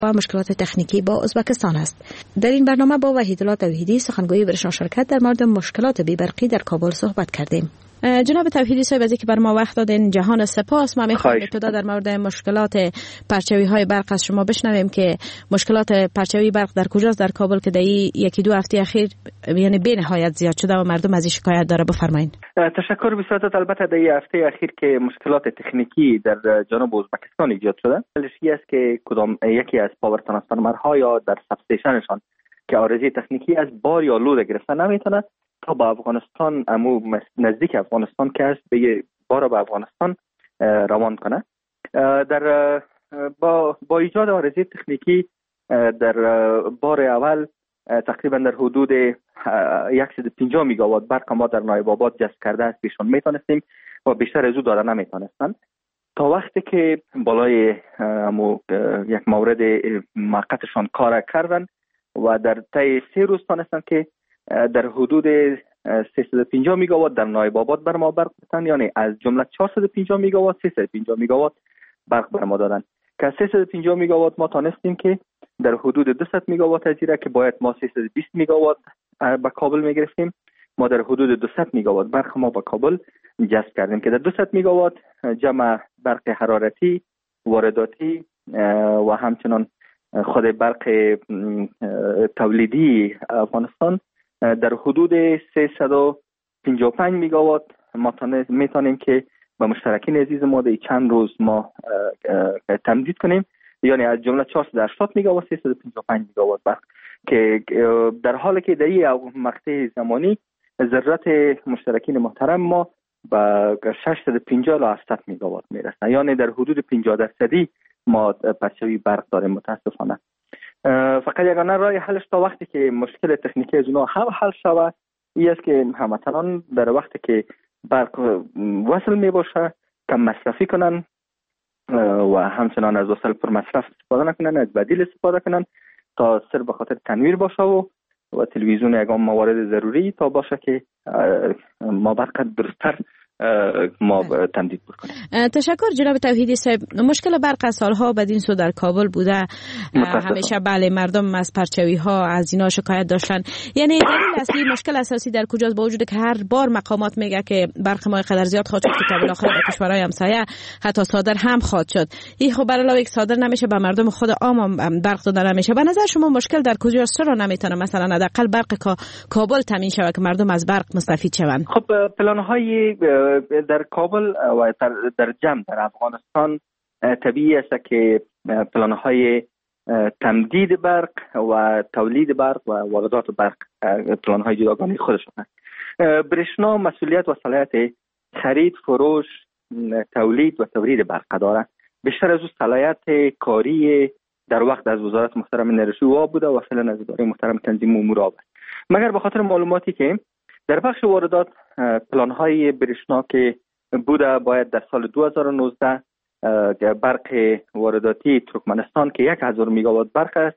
و مشکلات تکنیکی با ازبکستان است. در این برنامه با وحیدالله توحیدی سخنگوی برشنا شرکت در مورد مشکلات بی‌برقی در کابل صحبت کردیم. جناب توحیدی صاحب، از اینکه بر ما وقت دادین جهان سپاس. ما می‌خوایم ابتدا در مورد مشکلات پرچاوی‌های برق از شما بشنویم که مشکلات پرچاوی برق در کجاست در کابل که در یکی دو هفته اخیر یعنی به نهایت زیاد شده و مردم از این شکایت داره. بفرمایید. تشکر بسیار. البته در این هفته اخیر که مشکلات تکنیکی در جنوب ازبکستان ایجاد شده، دلیلی است که کدام یکی از پاور ترانسفورمرها یا در ساب استیشنشان که آرزی تکنیکی از بار یا لود گرفته نمیتونه تا به افغانستان، نزدیک افغانستان که است، به بار به افغانستان روان کنه. در با ایجاد آرزه تکنیکی در بار اول تقریبا در حدود 150 میگاوات برق ما در نایب آباد جذب کرده است پیشون میتونستیم و بیشتر از او داده نمیتونستن تا وقتی که بالای یک مورد موقتشان کار کردن و در طی 3 روز تونستن که در حدود 350 میگاوات در نایب آباد بر ما برق دادن، یعنی از جمله 450 میگاوات 350 میگاوات برق بر ما دادن که 350 میگاوات ما تونستیم که در حدود 200 میگاوات از ایره که باید ما 320 میگاوات به کابل میگرفتیم، ما در حدود 200 میگاوات برق ما به کابل جذب کردیم که در 200 میگاوات جمع برق حرارتی، وارداتی و همچنان خود برق تولیدی افغانستان در حدود 355 میگاوات ما میتونیم که با مشترکین عزیز ما در چند روز ما تمدید کنیم، یعنی از جمله 480 میگاوات 355 میگاوات برق که در حالی که در این مقطع زمانی ضرورت مشترکین محترم ما به 650 تا 700 میگاوات میرسه، یعنی در حدود 50% ما پرچاوی برق داریم. متاسفانه فقط یگانه راه حلش تا وقتی که مشکل تکنیکی از اونها هم حل شود این است که هموطنان در وقتی که برق وصل می باشه کم مصرفی کنن و همچنان از وسایل پر مصرف استفاده نکنن، از بدیل استفاده کنن تا صرف به خاطر تنویر باشه و تلویزیون یگان موارد ضروری تا باشه که ما برق درست‌تر ما تمدید بکنیم. تشکر جناب توحیدی صاحب. مشکل برق از سالها بدین سو در کابل بوده. همیشه بله مردم از پرچاوی ها از اینا شکایت داشتن. یعنی دلیل اصلی مشکل اساسی در کجاست؟ با وجود که هر بار مقامات میگه که برق ما قدر زیاد خواهد شد که بالاخره در کشورهای همسایه حتی صادر هم خواهد شد. این خب برای علاوه صادر نمیشه به مردم خود عام برق داده نمیشه. به نظر شما مشکل در کجاست؟ چرا نمیتونه مثلا حداقل برق کابل تامین شود که مردم از برق مستفید شوند؟ خب پلن‌های در کابل و در جمع در افغانستان طبیعی است که پلان‌های تمدید برق و تولید برق و واردات برق پلان‌های جداگانه خودشان است. برشنا مسئولیت و صلاحیت خرید، فروش، تولید و تورید برق دارد. بیشتر از او صلاحیت کاری در وقت از وزارت محترم انرژی و آب بوده و فعلا از اداره محترم تنظیم امور آب است. مگر به خاطر معلوماتی که در بخش واردات پلان‌های برشنا که بوده باید در سال 2019 برق وارداتی ترکمنستان که 1000 میگاوات برق است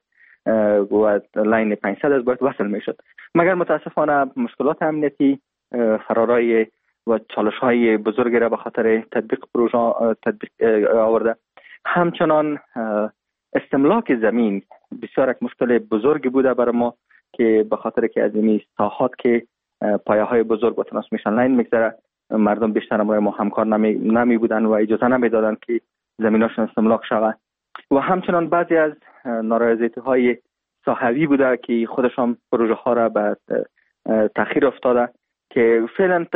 و لاین 500 است باید وصل میشد، مگر متاسفانه مشکلات امنیتی فرارای و چالش‌های بزرگی را به خاطر تطبیق پروژه آورده. همچنان استملاک زمین بسیار یک مشکل بزرگی بوده برای ما که به خاطر که از این ساحات که پایه‌های بزرگ و ترانسمیشن لاین میگذره مردم بیشتر امروز ما همکار نمی بودن و اجازه نمیدادن که زمیناشون استملاک شود و همچنان بعضی از نارضایتی‌های صحوی بوده که خودشان پروژه ها را به تأخیر افتاده که فعلا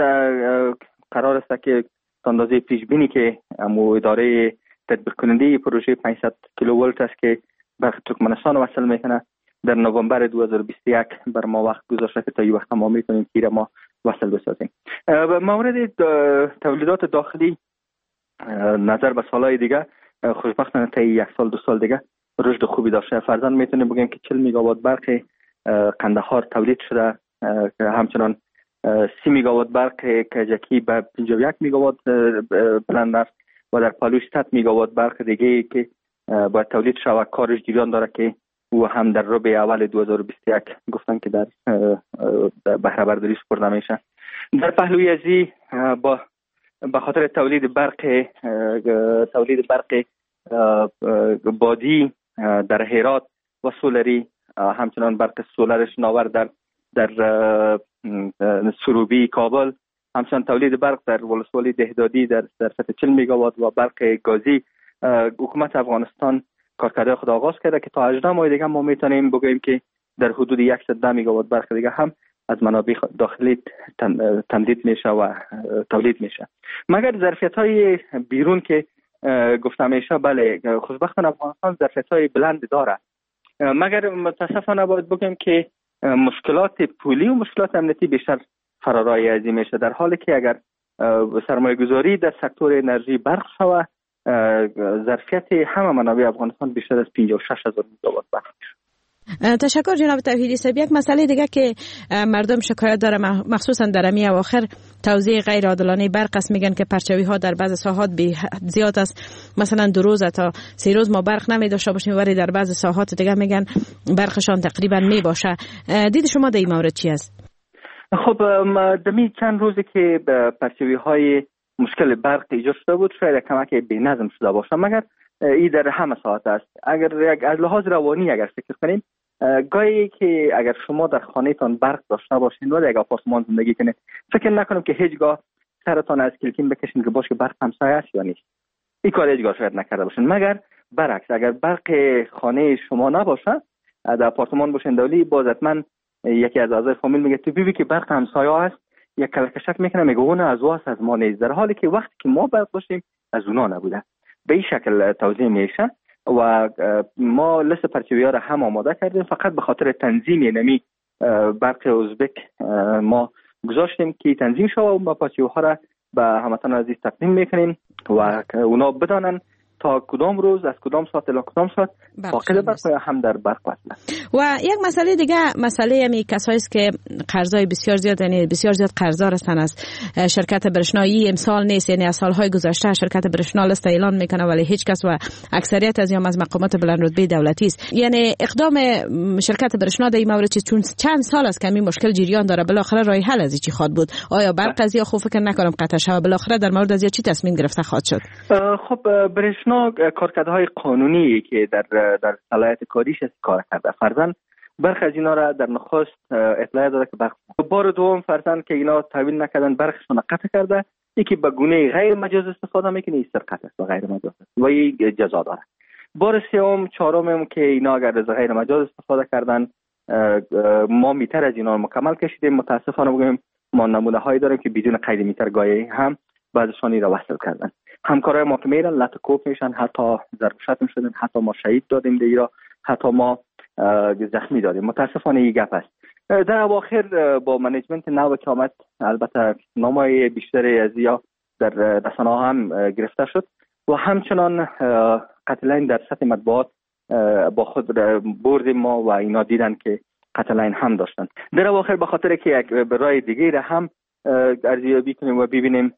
قرار است که اندازه پیش بینی که اداره تطبیق کننده پروژه 500 کیلوولت است که برق ترکمنستان وصل میکنه در نوامبر 2021 بر ما وقت گذاشته که تا این وقت ما میتونیم که ما وصل بسازیم. مورد تولیدات داخلی نظر به سالهای دیگه خوشبختانه تا 1 سال 2 سال دیگه رشد خوبی داشته. فرضاً میتونیم بگیم که 40 میگاوات برق قندهار تولید شده، همچنان 30 میگاوات برق کجکی به 51 میگاوات بلند است و در پالوش 100 میگاوات برق دیگه که باید تولید شود کارش جریان داره که او هم در ربع اول 2021 گفتن که در بهره برداری سپرده میشه. در پهلوی ازی به خاطر تولید برق بادی در هرات و سولری، همچنان برق سولر شناور در سروبی کابل، همچنان تولید برق در ولسوالی دهدادی در سطح 40 میگاوات و برق گازی. حکومت افغانستان کارکردهای خود آغاز کرده که تا 18 ماه دیگه ما میتونیم بگوییم که در حدود 110 میگاوات برق دیگه هم از منابع داخلی تمدید میشه و تولید میشه. مگر ظرفیت‌های بیرون که گفته میشه، بله خوشبختانه افغانستان ظرفیت‌های بلند داره، مگر متاسفانه باید بگیم که مشکلات پولی و مشکلات امنیتی بیشتر فرارای ازی میشه، در حالی که اگر سرمایه گذاری در سکتور انرژی برق شوه، ظرفیت همه منابع افغانستان بیشتر از 56,000 میگاوات برق میشه. تشکر جناب توحیدی صاحب. یک مسئله دیگه که مردم شکایت داره، مخصوصا در امی اواخر توزیع غیر عادلانه برق است. میگن که پرچوی ها در بعض ساحات زیاد است، مثلا 2 روز تا 3 روز ما برق نمی داشته باشیم، ولی در بعض ساحات دیگه میگن برقشان تقریبا می باشه. دید شما در این مورد چی است؟ خب دمی چند روزی که پرچوی های مشکل برق ایجاد شده بود، شاید کمک بی‌نظم شده باشه، مگر این در همه ساعت است. اگر از لحاظ روانی اگر فکر کنیم، گاهی که اگر شما در خانه‌تان برق داشته باشین و در یک آپارتمان زندگی کنید، فکر نکنم که هیچگاه سرتان از کلکین بکشین که باشه برق همسایه است یا نیست. این کار هیچگاه شاید نکرده باشین. مگر برعکس، اگر برق خانه شما نباشه، در آپارتمان باشین دولی، باز حتما یکی از اعضای فامیل میگه تو ببین که برق همسایه است، یک کلکشک میکنه میگه اون از واس از ما نیست، در حالی که وقتی که ما برق داشتیم از اونا نبوده. به این شکل توضیح میشه و ما لست پرچوی‌ها را هم آماده کردیم، فقط به خاطر تنظیم نمی برق ازبک ما گذاشتیم که تنظیم شود و ما پرچوی‌ها را به هموطنان عزیز تقدیم میکنیم و اونا بدانن تا کدام روز از کدام ساعت الی کدام ساعت فاقد برق هم در برق وصله. و یک مسئله دیگه، مسئله همی کسایی است که قرضای بسیار زیاد، یعنی بسیار زیاد قرضدار هستن از شرکت برشنایی، امسال نیست، یعنی از سالهای گذشته شرکت برشنا لست اعلان میکنه ولی هیچ کس و اکثریت از از مقامات بلند رتبه دولتی است. یعنی اقدام شرکت برشنا در این مورد چون چند سال است که این مشکل جریان داره، بالاخره راه حل از چی خواد بود؟ آیا برق از یا خوب فکر نکنم قطع شود، بالاخره در مورد از چی تصمیم گرفته خواهد شد؟ خب برشنا کارکردهای قانونی که در صلاحیت کاریش است کار کرده. فرضاً برخی از اینا را در نخست اطلاع داده که برق، بار دوم فرضاً که اینا تحویل نکردن برقشون قطع کرده، یکی به گونه غیر مجاز استفاده میکنه، این سرقت است و غیر مجاز است و این جزا داره. بار سوم چهارم که اینا اگر از غیر مجاز استفاده کردن، ما میتر از اینا مکمل کشیدیم. متاسفانه بگیم ما نمونه هایی داریم که بدون قید میتر گاهی هم بعضشان را وصل کردن. همکارای ما که میرن لطکوف میشن، حتی ضرب شدن، حتی ما شهید دادیم دیگه، حتی ما زخمی دادیم. متاسفانه این گپ است. در اواخر با منیجمنت نو که آمد، البته نامای بیشتری از یا در رسانه هم گرفته شد و همچنان قتلین در سطح مطبوعات با خود بردیم ما و اینا دیدن که قتلین هم داشتن. در اواخر به خاطر که یک برای دیگه را هم ارزیابی کنیم و ببینیم،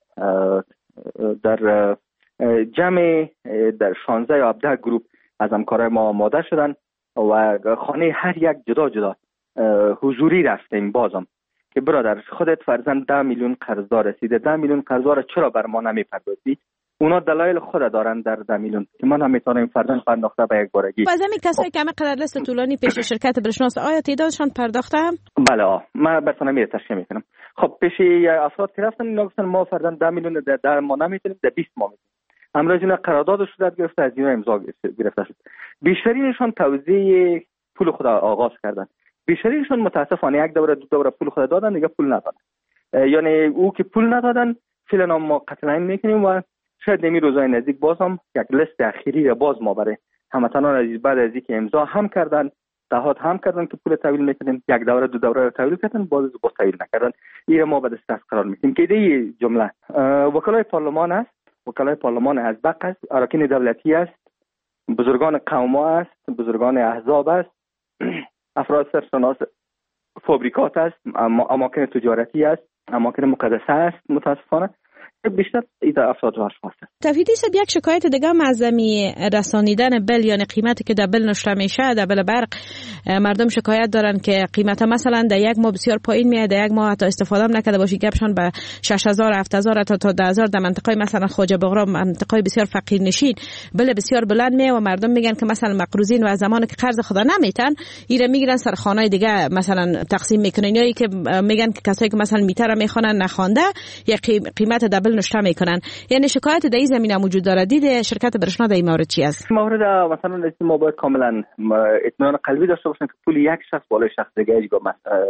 در جمع در 16 یا 17 گروه از همکارای ما آماده شدن و خانه هر یک جدا جدا حضوری رفتیم بازم که برادر خودت فرزند 10 میلیون قرضدار رسیده، 10 میلیون قرضدار چرا بر ما نمیپردازی؟ اونا دلایل خود دارن در 10 میلیون که ما نمیتونیم فرزند پرداخته به یک بارگی. باز همین کسایی که قرار لیست طولانی پیش شرکت برشناس، آیا تعدادشان پرداخته هم؟ بله من براتون میره تشریح میکنم. خب پیش افراد که رفتن اینا گفتن ما فرزند 10 میلیون در ما نمیتونیم، در 20 ماه میتونیم. امروز اینا قرارداد صورت گرفته، از اینا امضا گرفته شد. بیشترینشون توزیع پول خود آغاز کردن. بیشترینشون متاسفانه یک دوره دو دوره پول خود دادن، دیگه پول ندادن. یعنی او که پول ندادن فعلا ما قتلین میکنیم و شاید نمی روزای نزدیک باز هم یک لیست اخیری را باز ما برای هموطنان عزیز بعد از اینکه امضا هم کردن، تعهد هم کردن که پول تحویل میکنیم، یک دوره دو دوره رو تحویل کردن، باز تحویل نکردن. این ما به دست قرار میدیم که این جمله وکلای پارلمان است، وکلای پارلمان از بق است، اراکین دولتی است، بزرگان قوم است، بزرگان احزاب است، افراد سرشناس فابریکات است، اماکن تجارتی است، اماکن مقدسه است. متاسفانه بیشتر ایده افراد و اشخاص. توحیدی صاحب، یک شکایت دیگه هم از رسانیدن بل، یعنی قیمتی که در بل نوشته میشه، در بل برق مردم شکایت دارن که قیمت مثلا در یک ماه بسیار پایین میاد، در یک ماه حتی استفاده هم نکرده باشی گپشان به 6000 7000 تا 10000 در منطقه مثلا خواجه بغرا، منطقه بسیار فقیر نشین، بل بسیار بلند میاد و مردم میگن که مثلا مقروضین و زمانی که قرض خدا نمیتن ایره میگیرن سر خانه دیگه مثلا تقسیم میکنن، یا که میگن که کسایی که مثلا میتر میخونن نخوانده یا قیمت دبل نوشته میکنن. یعنی شکایت در این زمینه موجود داره. دید شرکت برشنا در این مورد چی است؟ مورد مثلا ما باید کاملا اطمینان قلبی داشته باشیم که پول یک شخص بالای شخص دیگه اجگاه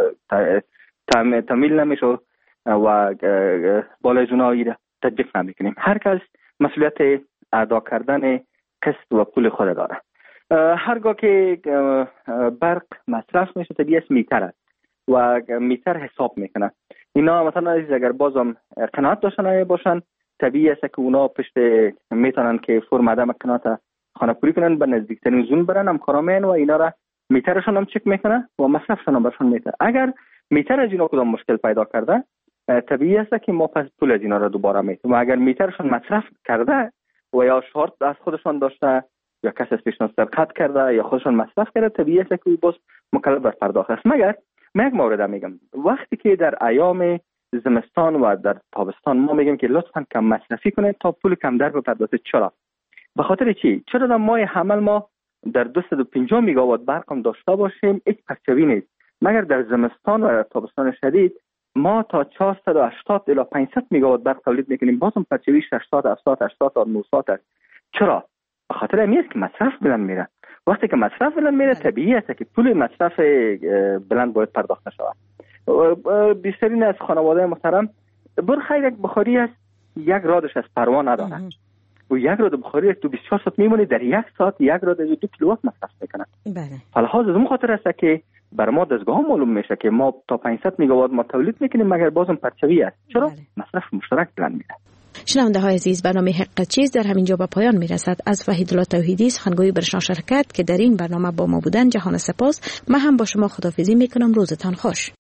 تمویل نمیشه و بالای جنایی را تطبیق نمیکنیم. هر کس مسئولیت ادا کردن قسط و پول خود داره. هرگاه که برق مصرف میشه طبیعی میتر است و میتر حساب میکنه. اینا مثلا اگر بازم قناعت داشتن باشن طبیعی است که اونا پشت میتونن که فرم عدم قناعت خانه پوری کنن، به نزدیکترین زون برن، همکارامین و اینا را میترشون هم چک میکنه و مصرفشون هم برشون میتر. اگر میتر از اینا کدام مشکل پیدا کرده طبیعی است که ما پس پول از اینا را دوباره میتیم. و اگر میترشون مصرف کرده و یا شارت از خودشون داشته یا کسی از پیشنهاد سرقت کرده یا خودشون مصرف کرده طبیعی است که باز مکلف بر پرداخت است. مگر من یک مورد میگم، وقتی که در ایام زمستان و در تابستان ما میگیم که لطفاً کم مصرفی کنید تا پول کم در بپردازید. چرا؟ به خاطر چی؟ چرا در ماه حمل ما در 250 میگاوات برق هم داشته باشیم هیچ پرچوی نیست، مگر در زمستان و در تابستان شدید ما تا 480 الی 500 میگاوات برق تولید میکنیم، بازم پرچوی 60 70 80 تا 900 است. چرا؟ به خاطر همین است که مصرف بلند میره. وقتی که مصرف بلند میره طبیعی است که پول مصرف بلند باید پرداخت شود. بیشترین از خانواده محترم برخیر یک بخاری است، یک رادش از پروا نداره و یک راد بخاری تو 24 ساعت میمونه، در یک ساعت یک راد 2 کیلووات مصرف میکنه. بله. فلحاظ از اون خاطر است که بر ما دستگاه معلوم میشه که ما تا 500 میگاوات ما تولید میکنیم مگر بازم پرچوی است. چرا؟ بله. مصرف مشترک بلند میره. شنونده های عزیز، برنامه حق چیز در همین جا به پایان میرسد. از وحیدالله توحیدی سخنگوی برشنا شرکت که در این برنامه با ما بودن جهان سپاس. من هم با شما خداحافظی میکنم. روزتان خوش.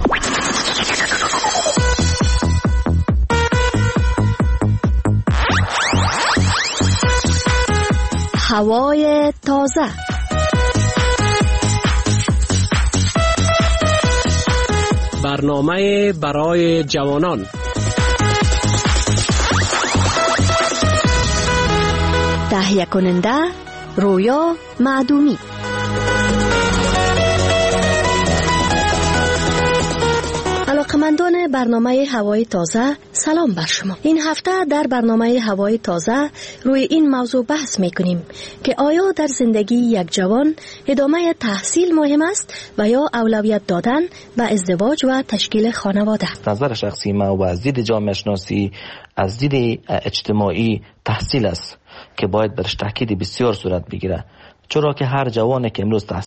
هوای تازه، برنامه برای جوانان، تهیه کننده رویا معدومی. علاقمندان برنامه هوای تازه، سلام بر شما. این هفته در برنامه هوای تازه روی این موضوع بحث میکنیم که آیا در زندگی یک جوان ادامه تحصیل مهم است و یا اولویت دادن به ازدواج و تشکیل خانواده. نظر شخصی ما و از دید جامعه شناسی، از دید اجتماعی، تحصیل است که باید برش تاکید بسیار صورت بگیره، چرا که هر جوانی که امروز تحصیل